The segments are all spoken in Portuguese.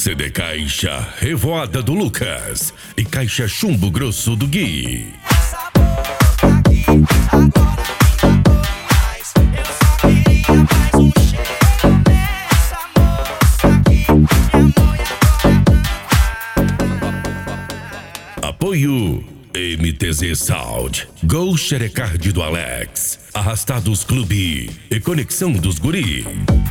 CD Caixa Revoada do Lucas e Caixa Chumbo Grosso do Gui. Apoio MTZ Sound, Gol Xerecard do Alex, Arrastados Clube e Conexão dos Guri.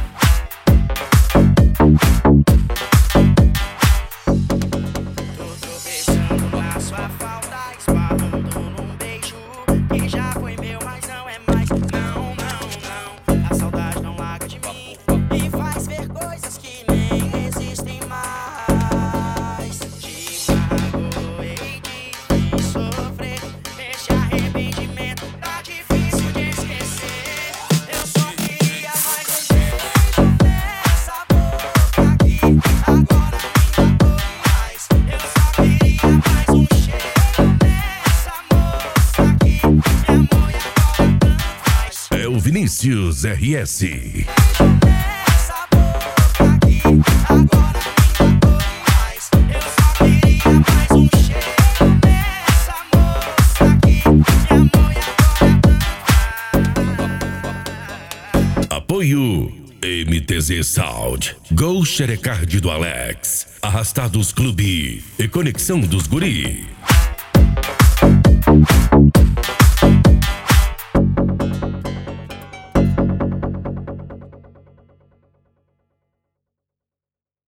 É o Vinícius RS. Apoio MTZ Sound, Gol Xerecard do Alex, Arrastados Clube e Conexão dos Guri.